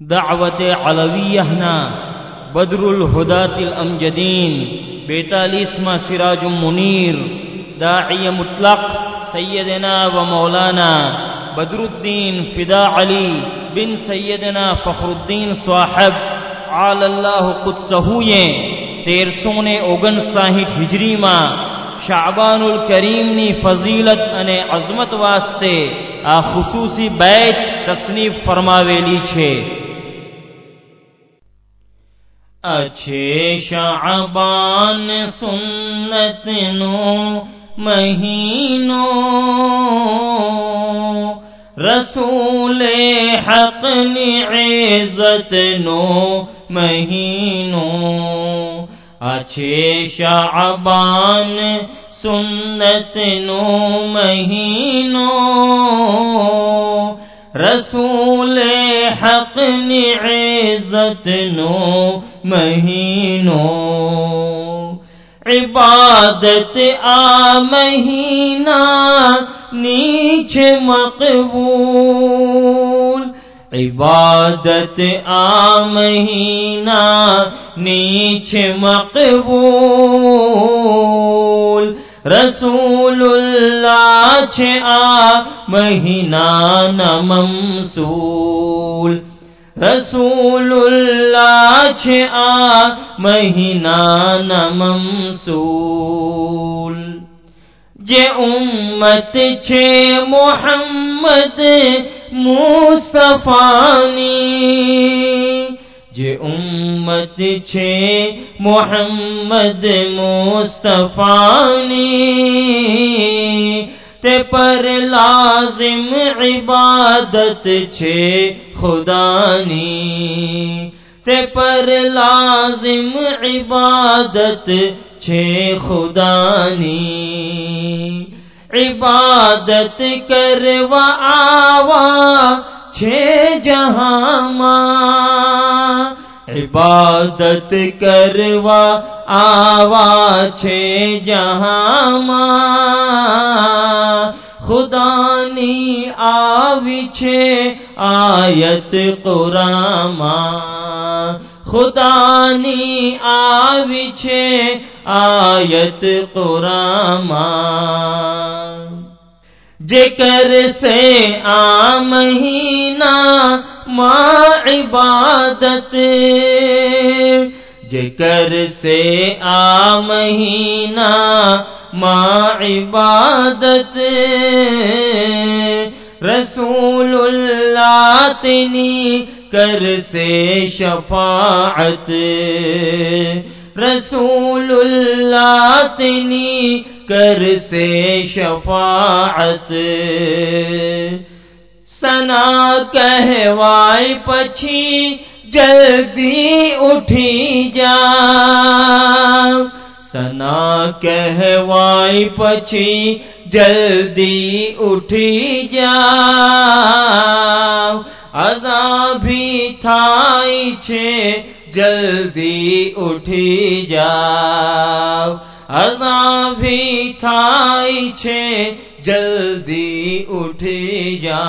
دعوت علویہ نا بدر الہدات الامجدین 42واں سراج منیر داعی مطلق سیدنا و مولانا بدر الدین فدا علی بن سیدنا فخر الدین صاحب عال اللہ قدسہوئے 1359 ہجری ماں شعبان الکریم نی فضیلت انے عظمت واسطے آ خصوصی بیت تصنیف فرماویلی چھے. اچھے شعبان سنت نو مہینوں رسول حق نی عزت نو مہینوں اچھے شعبان سنت نو مہینوں رسول حق نی عزت نو مہینوں عبادت آ مہینہ نیچ مقبول عبادت آ مہینہ نیچ مقبول رسول اللہ چھ آ مہینہ نہ ممسول رسول اللہ چھ آ مہینہ نہ ممسول جے امت چھ محمد مصطفیٰ نی جے امت چھ محمد مصطفیٰ نی تے پر لازم عبادت چھ خدا نی تے پر لازم عبادت چھ خدا نی عبادت کروا آوا چھ جہاں ماں عبادت کروا آوا چھ جہاں ماں خدا نی آوی چھ آیت قرآن ماں خدا نی آوی چھ آیت قرآن ماں جکر سے آ مہینہ ماں عبادت جکر سے آ مہینہ ماں عبادت رسول اللہ تنی کر سے شفاعت رسول اللہ تنی کر سے شفاعت سنا کہوائی پچھی جلدی اٹھی جا سنا کہوائی پچھی جلدی اٹھی جا عذابی تھائی چھے جلدی اٹھی جا عذابی تھائی چھے جلدی اٹھی جا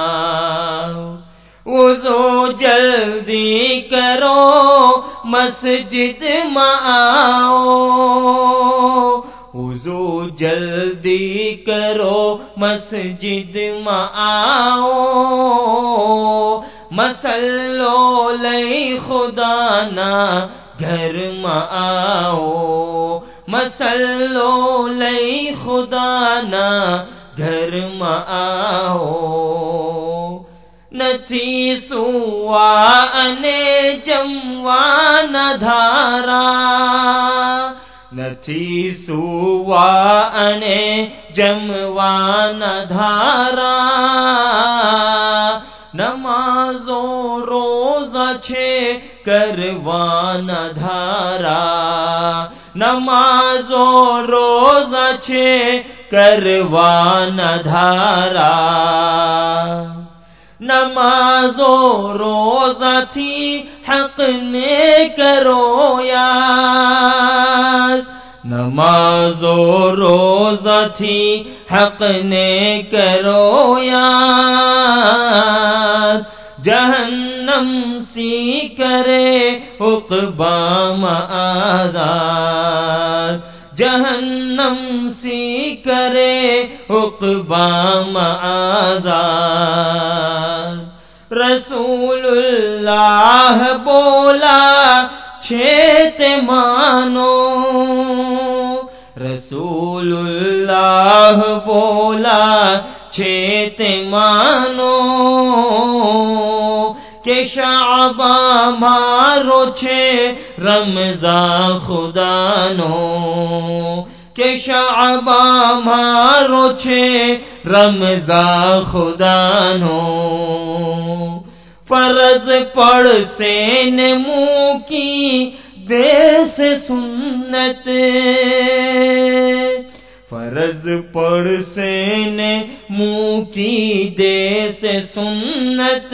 وضو جلدی کرو مسجد میں آؤ وضو جلدی کرو مسجد میں آؤ مسلو لئی خدا نا گھر میں آؤ مسلو لئی خدا نا گھر میں آؤ نتھی سوا انے جموان دھارا نتھی سوا انے جموان دھارا نماز و روزہ چھے کروان دھارا نماز و روزہ چھے کروان دھارا نماز و روزہ تھی حق نے کرو یاد نماز و روزہ تھی حق نے کرو یاد جہنم جہنم سی کرے عقبا آزاد، جہنم سی کرے عقبا آزاد۔ رسول اللہ بولا چھیت مانو، رسول اللہ بولا چھیت مانو، کہ شعباں مارو چھے رمضان خدا نو، کہ شعباں مارو چھے رمضان خدا نو۔ فرض پڑھ سے منہ کی دے سے سنت، فرض پڑھ سے منہ کی دے سے سنت،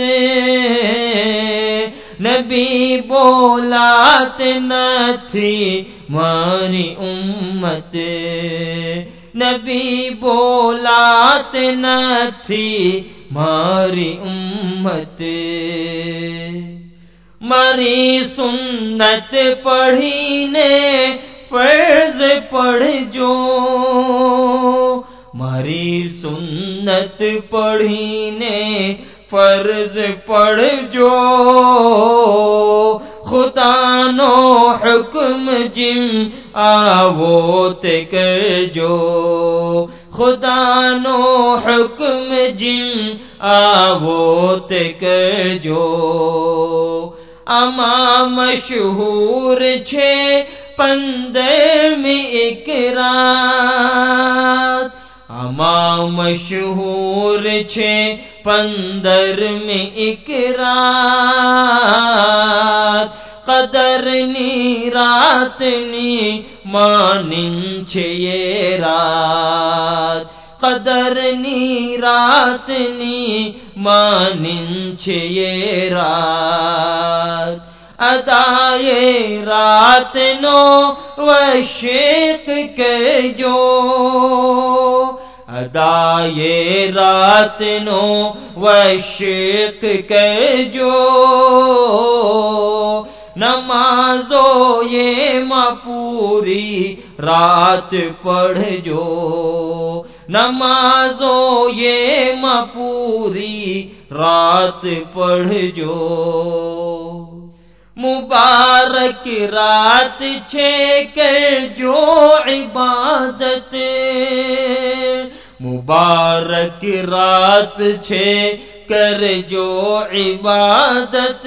نبی بولات نہ تھی ماری امت، نبی بولات نہ تھی ماری امت۔ مری سنت پڑھی نے فرض پڑھ جو، مری سنت پڑھی نے فرض پڑھ جو، خدا نو حکم جم آوت کر جو، خدا نو حکم جم آوت کر جو۔ اما مشہور چھے پندر میں ایک رات، اما مشہور چھے پندر میں ایک رات، قدر نی رات نی مانن چھے یہ رات، قدر نی رات نی مانن چھے یہ رات۔ ادائے رات نو وشیق کر جو، ادائے رات نو وشیق کر جو، نمازو یہ ماں پوری رات پڑھ جو، نمازو یہ ماں پوری رات پڑھ جو۔ مبارک رات چھے کر جو عبادت، مبارک رات چھے کر جو عبادت،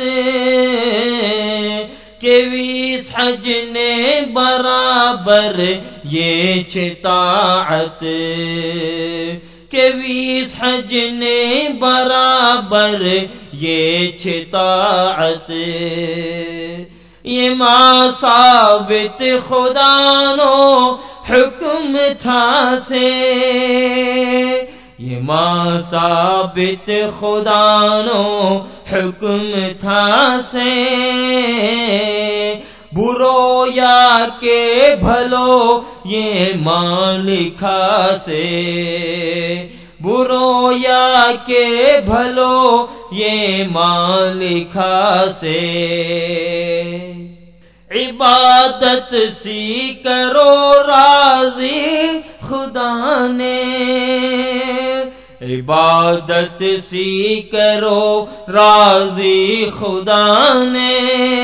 کہ ویس حج نے برابر یہ چھے طاعت، کہ ویس حج نے برابر یہ چھے طاعت۔ یہ ماں ثابت خدا نو حکم تھا سے، یہ ماں ثابت خدا نو حکم تھا سے، برو یا کہ بھلو یہ ماں لکھا سے، برو یا کہ بھلو یہ ماں لکھا سے۔ عبادت سی کرو راضی خدا نے، عبادت سی کرو راضی خدا نے،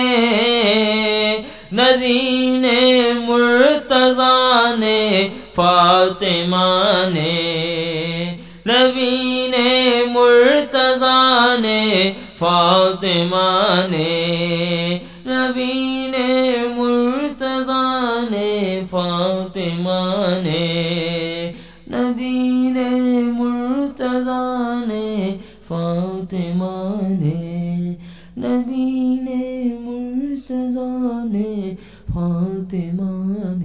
نذین مرتضیٰ نے فاطمہ نے، نبین مرتضیٰ نے فاطمہ نے، نبین مرتضیٰ نے فاطمہ نے، نبین مرتضیٰ نے فاطمہ نے، نبین مرتضیٰ نے فاطمہ